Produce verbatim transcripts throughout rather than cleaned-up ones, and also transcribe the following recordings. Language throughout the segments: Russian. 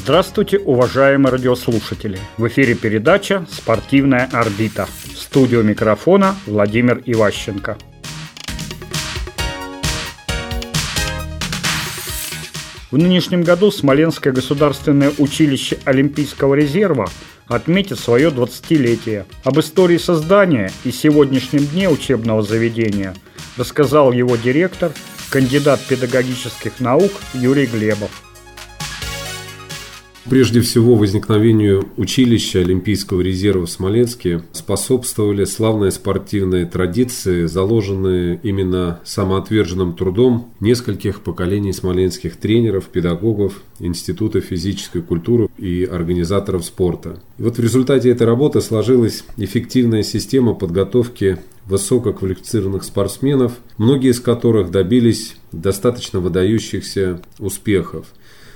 Здравствуйте, уважаемые радиослушатели! В эфире передача «Спортивная орбита». В студию микрофона Владимир Иващенко. В нынешнем году Смоленское государственное училище Олимпийского резерва отметит свое двадцатилетие. Об истории создания и сегодняшнем дне учебного заведения рассказал его директор, кандидат педагогических наук Юрий Глебов. Прежде всего, возникновению училища Олимпийского резерва в Смоленске способствовали славные спортивные традиции, заложенные именно самоотверженным трудом нескольких поколений смоленских тренеров, педагогов, Института физической культуры и организаторов спорта. И вот в результате этой работы сложилась эффективная система подготовки высококвалифицированных спортсменов, многие из которых добились достаточно выдающихся успехов.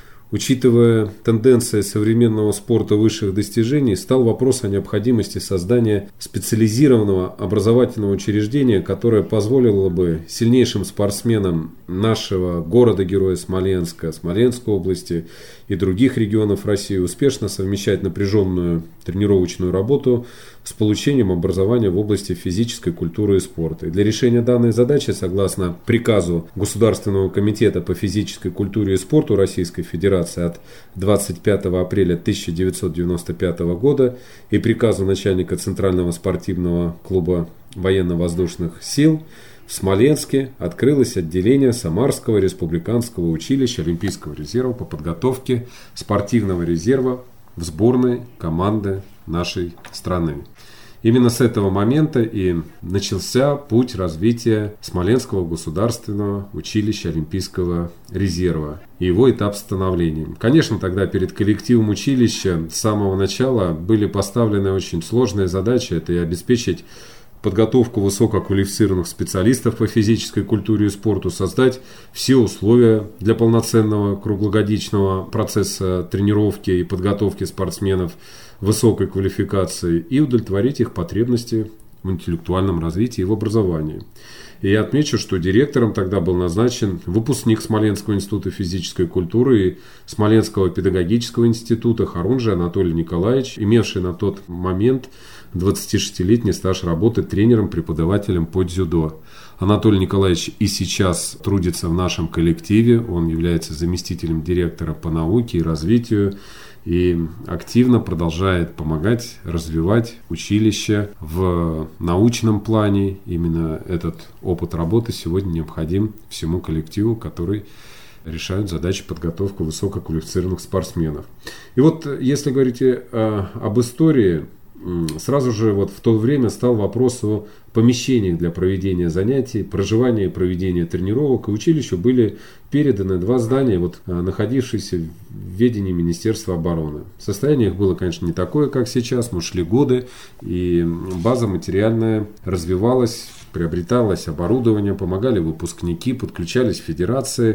Учитывая тенденции современного спорта высших достижений, стал вопрос о необходимости создания специализированного образовательного учреждения, которое позволило бы сильнейшим спортсменам нашего города-героя Смоленска, Смоленской области и других регионов России успешно совмещать напряженную тренировочную работу с получением образования в области физической культуры и спорта. И для решения данной задачи, согласно приказу Государственного комитета по физической культуре и спорту Российской Федерации от двадцать пятого апреля тысяча девятьсот девяносто пятого года и приказу начальника Центрального спортивного клуба военно-воздушных сил, в Смоленске открылось отделение Самарского республиканского училища Олимпийского резерва по подготовке спортивного резерва в сборной команды нашей страны. Именно с этого момента и начался путь развития Смоленского государственного училища Олимпийского резерва и его этап становления. Конечно, тогда перед коллективом училища с самого начала были поставлены очень сложные задачи. Это и обеспечить подготовку высококвалифицированных специалистов по физической культуре и спорту, создать все условия для полноценного круглогодичного процесса тренировки и подготовки спортсменов высокой квалификации и удовлетворить их потребности в интеллектуальном развитии и в образовании. И я отмечу, что директором тогда был назначен выпускник Смоленского института физической культуры и Смоленского педагогического института Хорунжий Анатолий Николаевич, имевший на тот момент двадцатишестилетний стаж работы тренером-преподавателем по дзюдо. Анатолий Николаевич и сейчас трудится в нашем коллективе, он является заместителем директора по науке и развитию и активно продолжает помогать развивать училище в научном плане. Именно этот опыт работы сегодня необходим всему коллективу, который решают задачи подготовки высококвалифицированных спортсменов. И вот если говорить э, об истории, сразу же вот в то время стал вопрос о помещениях для проведения занятий, проживания и проведения тренировок. И училищу были переданы два здания, вот, находившиеся в ведении Министерства обороны. Состояние их было, конечно, не такое, как сейчас, но шли годы, и база материальная развивалась, приобреталось оборудование, помогали выпускники, подключались федерации.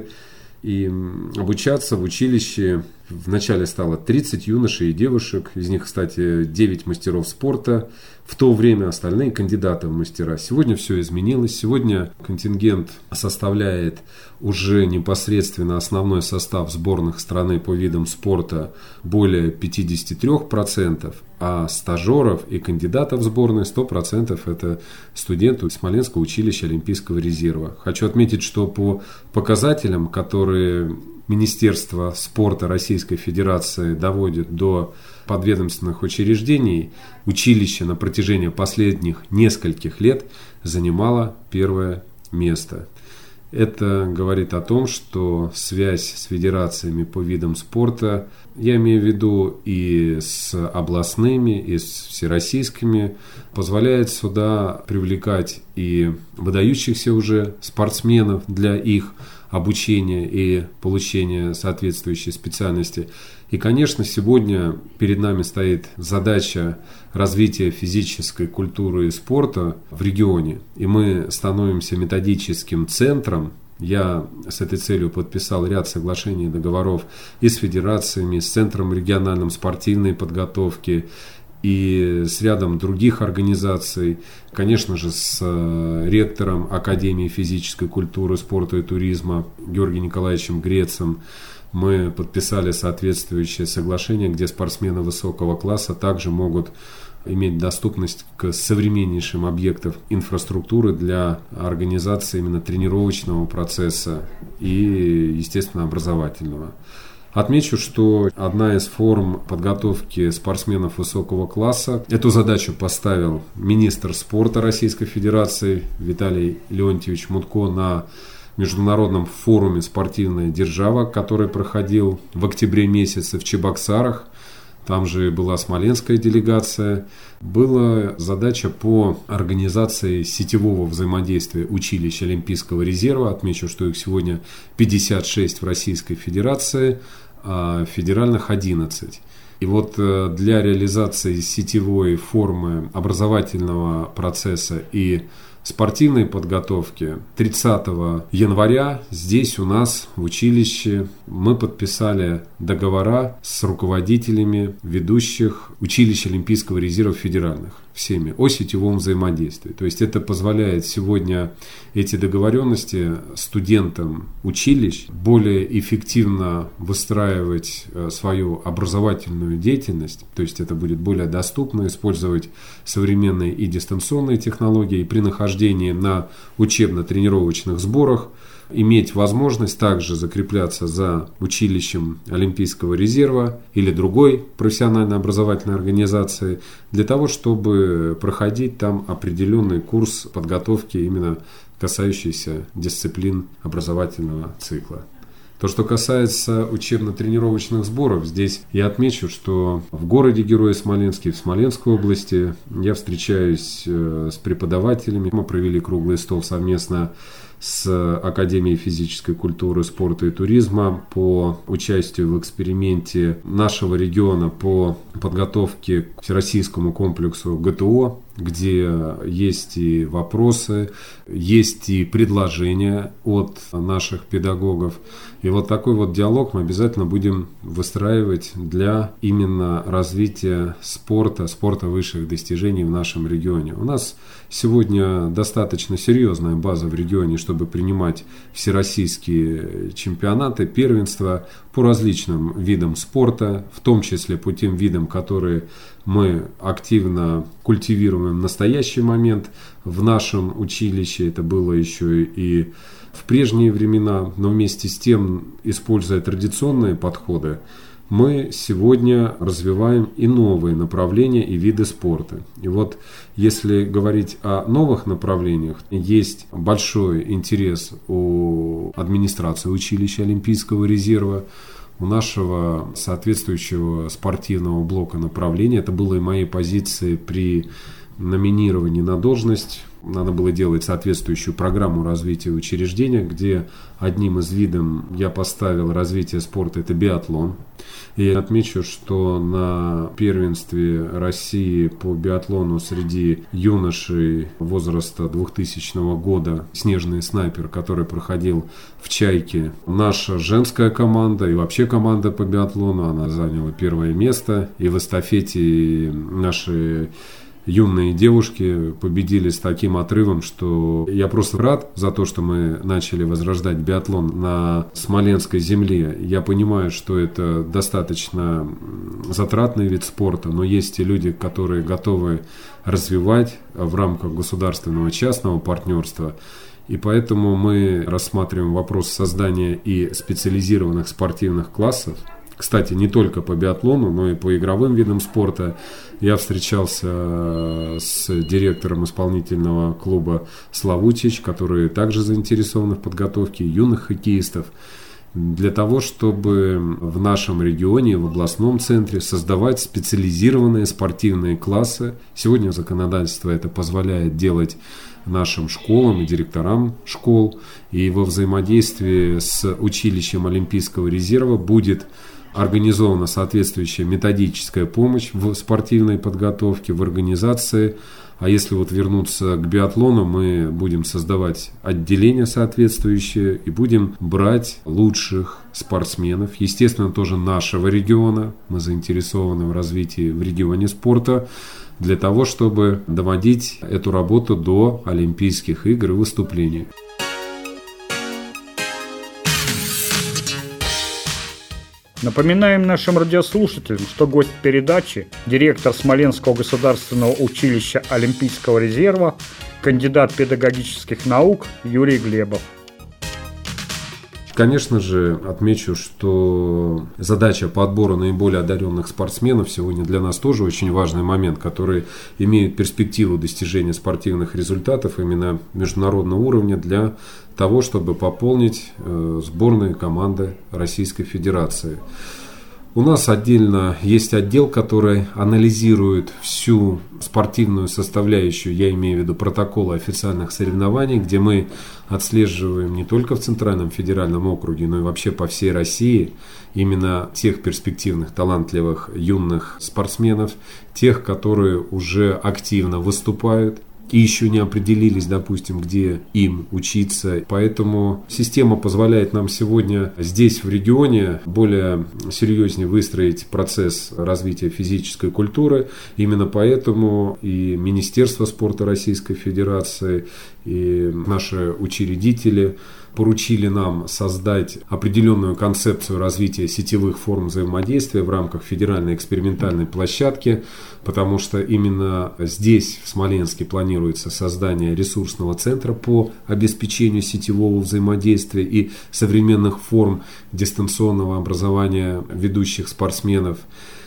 И обучаться в училище вначале стало тридцать юношей и девушек, из них, кстати, девять мастеров спорта, в то время остальные кандидаты в мастера. Сегодня все изменилось, сегодня контингент составляет уже непосредственно основной состав сборных страны по видам спорта более пятьдесят три процента, а стажеров и кандидатов в сборные сто процентов это студенты Смоленского училища Олимпийского резерва. Хочу отметить, что по показателям, которые Министерство спорта Российской Федерации доводит до подведомственных учреждений, училище на протяжении последних нескольких лет занимало первое место. Это говорит о том, что связь с федерациями по видам спорта, я имею в виду и с областными, и с всероссийскими, позволяет сюда привлекать и выдающихся уже спортсменов для их обучения и получения соответствующей специальности. И, конечно, сегодня перед нами стоит задача развития физической культуры и спорта в регионе. И мы становимся методическим центром. Я с этой целью подписал ряд соглашений и договоров и с федерациями, и с Центром региональной спортивной подготовки, и с рядом других организаций, конечно же, с ректором Академии физической культуры, спорта и туризма Георгием Николаевичем Грецем, мы подписали соответствующее соглашение, где спортсмены высокого класса также могут иметь доступность к современнейшим объектам инфраструктуры для организации именно тренировочного процесса и, естественно, образовательного. Отмечу, что одна из форм подготовки спортсменов высокого класса, эту задачу поставил министр спорта Российской Федерации Виталий Леонтьевич Мутко на международном форуме «Спортивная держава», который проходил в октябре месяце в Чебоксарах. Там же была смоленская делегация. Была задача по организации сетевого взаимодействия училищ Олимпийского резерва. Отмечу, что их сегодня пятьдесят шесть в Российской Федерации, а федеральных одиннадцать. И вот для реализации сетевой формы образовательного процесса и спортивной подготовки тридцатого января здесь у нас в училище мы подписали договора с руководителями ведущих училищ Олимпийского резерва федеральных, всеми, о сетевом взаимодействии. То есть это позволяет сегодня эти договоренности студентам училищ более эффективно выстраивать свою образовательную деятельность. То есть это будет более доступно, использовать современные и дистанционные технологии. И при нахождении на учебно-тренировочных сборах иметь возможность также закрепляться за училищем Олимпийского резерва или другой профессионально-образовательной организации для того, чтобы проходить там определенный курс подготовки, именно касающийся дисциплин образовательного цикла. То, что касается учебно-тренировочных сборов, здесь я отмечу, что в городе Герои Смоленске, в Смоленской области я встречаюсь с преподавателями. Мы провели круглый стол совместно с Академией физической культуры, спорта и туризма по участию в эксперименте нашего региона по подготовке к всероссийскому комплексу ГТО, где есть и вопросы, есть и предложения от наших педагогов. И вот такой вот диалог мы обязательно будем выстраивать для именно развития спорта, спорта высших достижений в нашем регионе. У нас сегодня достаточно серьезная база в регионе, чтобы принимать всероссийские чемпионаты, первенства по различным видам спорта, в том числе по тем видам, которые мы активно культивируем в настоящий момент. В нашем училище это было еще и в прежние времена, но вместе с тем, используя традиционные подходы, мы сегодня развиваем и новые направления и виды спорта. И вот если говорить о новых направлениях, есть большой интерес у администрации училища Олимпийского резерва, у нашего соответствующего спортивного блока направления. Это было и моей позиции при номинировании на должность. Надо было делать соответствующую программу развития учреждения, где одним из видов я поставил развитие спорта – это биатлон. И я отмечу, что на первенстве России по биатлону среди юношей возраста двухтысячного года «Снежный снайпер», который проходил в «Чайке», наша женская команда и вообще команда по биатлону, она заняла первое место. И в эстафете наши юные девушки победили с таким отрывом, что я просто рад за то, что мы начали возрождать биатлон на смоленской земле. Я понимаю, что это достаточно затратный вид спорта, но есть и люди, которые готовы развивать в рамках государственного частного партнерства. И поэтому мы рассматриваем вопрос создания и специализированных спортивных классов. Кстати, не только по биатлону, но и по игровым видам спорта. Я встречался с директором исполнительного клуба «Славутич», который также заинтересован в подготовке юных хоккеистов, для того, чтобы в нашем регионе, в областном центре создавать специализированные спортивные классы. Сегодня законодательство это позволяет делать нашим школам и директорам школ. И во взаимодействии с училищем Олимпийского резерва будет организована соответствующая методическая помощь в спортивной подготовке, в организации. А если вот вернуться к биатлону, мы будем создавать отделения соответствующие и будем брать лучших спортсменов, естественно, тоже нашего региона. Мы заинтересованы в развитии в регионе спорта, для того, чтобы доводить эту работу до Олимпийских игр и выступлений. Напоминаем нашим радиослушателям, что гость передачи – директор Смоленского государственного училища Олимпийского резерва, кандидат педагогических наук Юрий Глебов. Конечно же, отмечу, что задача по отбору наиболее одаренных спортсменов сегодня для нас тоже очень важный момент, который имеет перспективу достижения спортивных результатов именно международного уровня для того, чтобы пополнить сборные команды Российской Федерации. У нас отдельно есть отдел, который анализирует всю спортивную составляющую, я имею в виду протоколы официальных соревнований, где мы отслеживаем не только в Центральном федеральном округе, но и вообще по всей России именно тех перспективных, талантливых, юных спортсменов, тех, которые уже активно выступают и еще не определились, допустим, где им учиться. Поэтому система позволяет нам сегодня здесь, в регионе, более серьезнее выстроить процесс развития физической культуры. Именно поэтому и Министерство спорта Российской Федерации, и наши учредители поручили нам создать определенную концепцию развития сетевых форм взаимодействия в рамках федеральной экспериментальной площадки, потому что именно здесь, в Смоленске, планируется создание ресурсного центра по обеспечению сетевого взаимодействия и современных форм дистанционного образования ведущих спортсменов.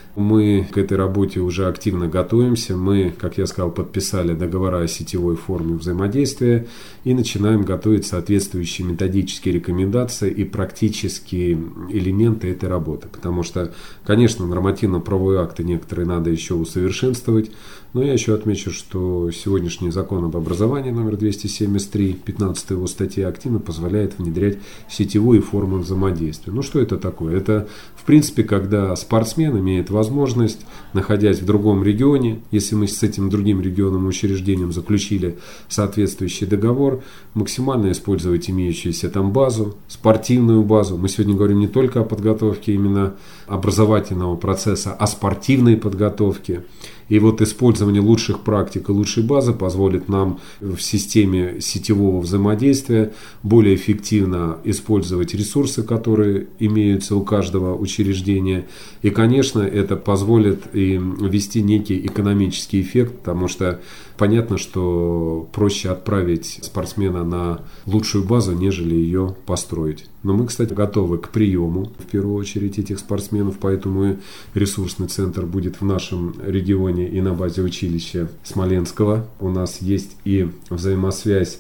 Мы к этой работе уже активно готовимся. Мы, как я сказал, подписали договора о сетевой форме взаимодействия и начинаем готовить соответствующие методические рекомендации и практические элементы этой работы. Потому что, конечно, нормативно-правовые акты некоторые надо еще усовершенствовать. Но я еще отмечу, что сегодняшний закон об образовании номер двести семьдесят три, пятнадцатая его статья, активно позволяет внедрять сетевые формы взаимодействия. Ну что это такое? Это, в принципе, когда спортсмен имеет возможность, находясь в другом регионе, если мы с этим другим регионом учреждением заключили соответствующий договор, максимально использовать имеющуюся там базу, спортивную базу. Мы сегодня говорим не только о подготовке именно образовательного процесса, а спортивной подготовке. И вот использование лучших практик и лучшей базы позволит нам в системе сетевого взаимодействия более эффективно использовать ресурсы, которые имеются у каждого учреждения. И, конечно, это позволит и ввести некий экономический эффект, потому что понятно, что проще отправить спортсмена на лучшую базу, нежели ее построить. Но мы, кстати, готовы к приему, в первую очередь, этих спортсменов, поэтому ресурсный центр будет в нашем регионе и на базе училища Смоленского. У нас есть и взаимосвязь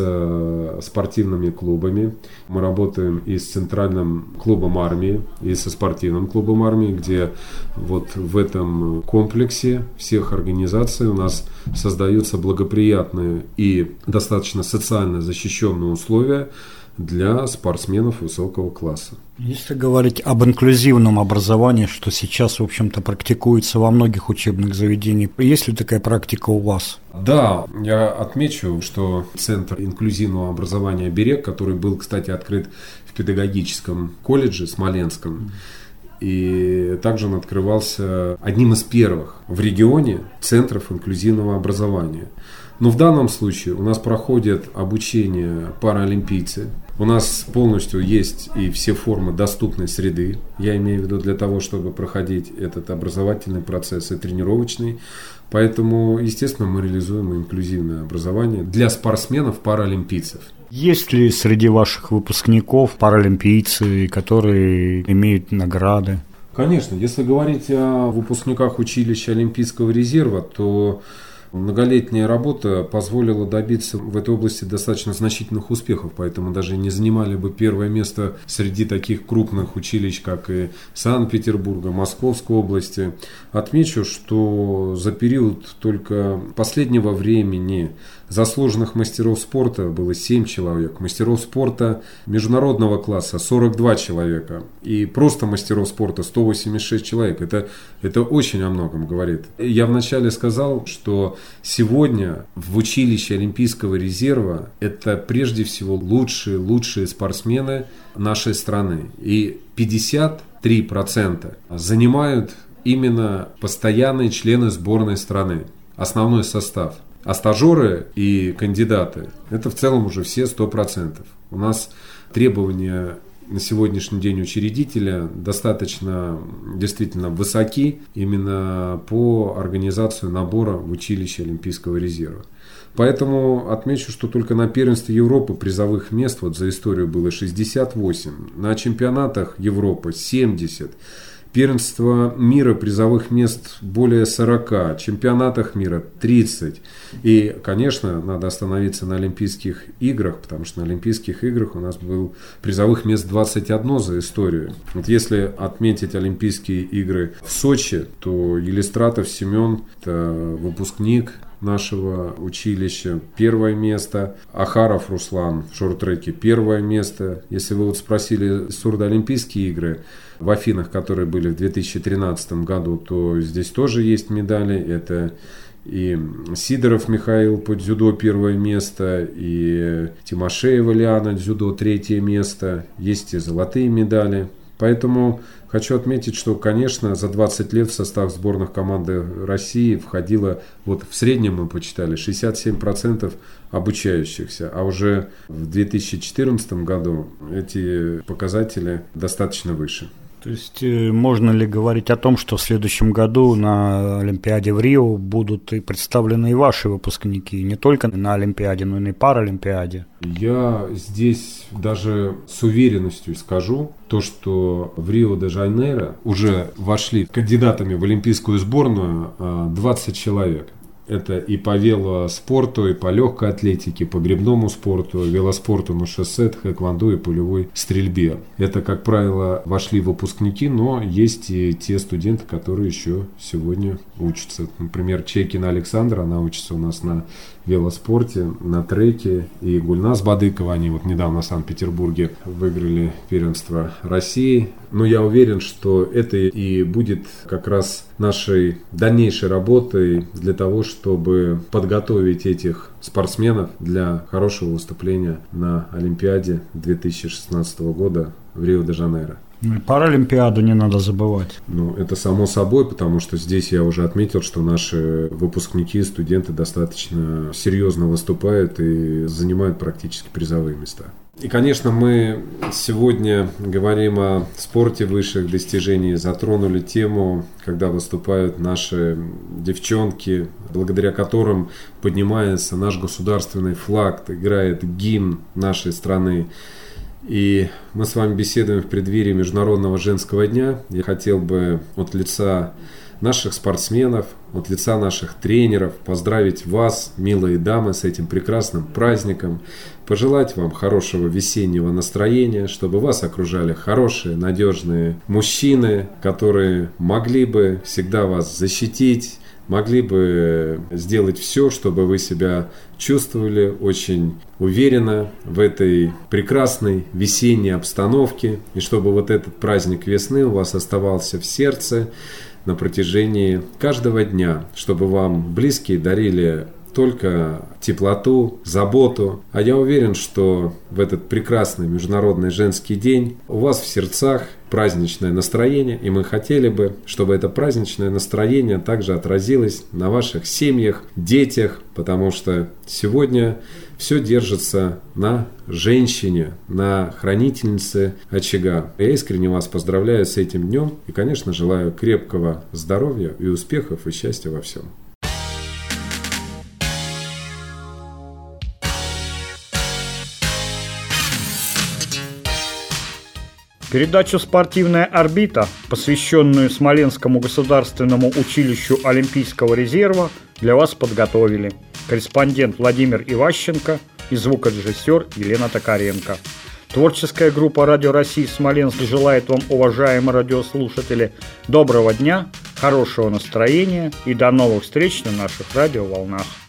с спортивными клубами. Мы работаем и с Центральным клубом армии, и со спортивным клубом армии, где вот в этом комплексе всех организаций у нас создаются благоприятные и достаточно социально защищенные условия для спортсменов высокого класса. Если говорить об инклюзивном образовании, что сейчас, в общем-то, практикуется во многих учебных заведениях, есть ли такая практика у вас? Да, я отмечу, что Центр инклюзивного образования «Берег», который был, кстати, открыт в педагогическом колледже Смоленском, и также он открывался одним из первых в регионе центров инклюзивного образования. Но в данном случае у нас проходят обучение паралимпийцы. У нас полностью есть и все формы доступной среды. Я имею в виду для того, чтобы проходить этот образовательный процесс и тренировочный. Поэтому, естественно, мы реализуем инклюзивное образование для спортсменов-паралимпийцев. Есть ли среди ваших выпускников паралимпийцы, которые имеют награды? Конечно, если говорить о выпускниках училища Олимпийского резерва, то многолетняя работа позволила добиться в этой области достаточно значительных успехов, поэтому даже не занимали бы первое место среди таких крупных училищ, как и Санкт-Петербурга, Московской области. Отмечу, что за период только последнего времени заслуженных мастеров спорта было семь человек, мастеров спорта международного класса сорок два человека и просто мастеров спорта сто восемьдесят шесть человек. Это, это очень о многом говорит. Я вначале сказал, что сегодня в училище Олимпийского резерва это прежде всего лучшие, лучшие спортсмены нашей страны. И пятьдесят три процента занимают именно постоянные члены сборной страны, основной состав. А стажеры и кандидаты – это в целом уже все сто процентов. У нас требования на сегодняшний день учредителя достаточно действительно высоки именно по организации набора в училище Олимпийского резерва. Поэтому отмечу, что только на первенстве Европы призовых мест вот за историю было шестьдесят восемь, на чемпионатах Европы семьдесят, первенство мира призовых мест более сорока, чемпионатах мира тридцать. И, конечно, надо остановиться на Олимпийских играх, потому что на Олимпийских играх у нас был призовых мест двадцать один за историю. Вот если отметить Олимпийские игры в Сочи, то Елистратов Семен, это выпускник нашего училища, первое место. Ахаров Руслан в шорт-треке первое место. Если вы вот спросили сурдоолимпийские игры в Афинах, которые были в две тысячи тринадцатом году, то здесь тоже есть медали. Это и Сидоров Михаил по дзюдо первое место, и Тимошеева Лиана дзюдо третье место. Есть и золотые медали. Поэтому хочу отметить, что, конечно, за двадцать лет в состав сборных команды России входило, вот в среднем мы посчитали, шестьдесят семь процентов обучающихся, а уже в две тысячи четырнадцатом году эти показатели достаточно выше. То есть можно ли говорить о том, что в следующем году на Олимпиаде в Рио будут и представлены и ваши выпускники, не только на Олимпиаде, но и на Паралимпиаде? Я здесь даже с уверенностью скажу, то, что в Рио-де-Жанейро уже вошли кандидатами в олимпийскую сборную двадцать человек. Это и по велоспорту, и по легкой атлетике, по гребному спорту, велоспорту на шоссе, тхэквондо и полевой стрельбе. Это, как правило, вошли выпускники, но есть и те студенты, которые еще сегодня учатся. Например, Чекина Александра, она учится у нас на велоспорте, на треке, и Гульназ Бадыкова, они вот недавно в Санкт-Петербурге выиграли первенство России. Но я уверен, что это и будет как раз нашей дальнейшей работой для того, чтобы подготовить этих спортсменов для хорошего выступления на Олимпиаде две тысячи шестнадцатого года в Рио-де-Жанейро. Ну и Паралимпиаду не надо забывать. Ну, это само собой, потому что здесь я уже отметил, что наши выпускники, студенты достаточно серьезно выступают и занимают практически призовые места. И, конечно, мы сегодня говорим о спорте высших достижений, затронули тему, когда выступают наши девчонки, благодаря которым поднимается наш государственный флаг, играет гимн нашей страны. И мы с вами беседуем в преддверии Международного женского дня. Я хотел бы от лица наших спортсменов, от лица наших тренеров поздравить вас, милые дамы, с этим прекрасным праздником, пожелать вам хорошего весеннего настроения, чтобы вас окружали хорошие, надежные мужчины, которые могли бы всегда вас защитить, могли бы сделать все, чтобы вы себя чувствовали очень уверенно в этой прекрасной весенней обстановке, и чтобы вот этот праздник весны у вас оставался в сердце на протяжении каждого дня, чтобы вам близкие дарили только теплоту, заботу. А я уверен, что в этот прекрасный Международный женский день у вас в сердцах праздничное настроение, и мы хотели бы, чтобы это праздничное настроение также отразилось на ваших семьях, детях, потому что сегодня все держится на женщине, на хранительнице очага. Я искренне вас поздравляю с этим днем и, конечно, желаю крепкого здоровья и успехов и счастья во всем. Передачу «Спортивная орбита», посвященную Смоленскому государственному училищу Олимпийского резерва, для вас подготовили корреспондент Владимир Иващенко и звукорежиссер Елена Токаренко. Творческая группа «Радио России» Смоленск желает вам, уважаемые радиослушатели, доброго дня, хорошего настроения и до новых встреч на наших радиоволнах.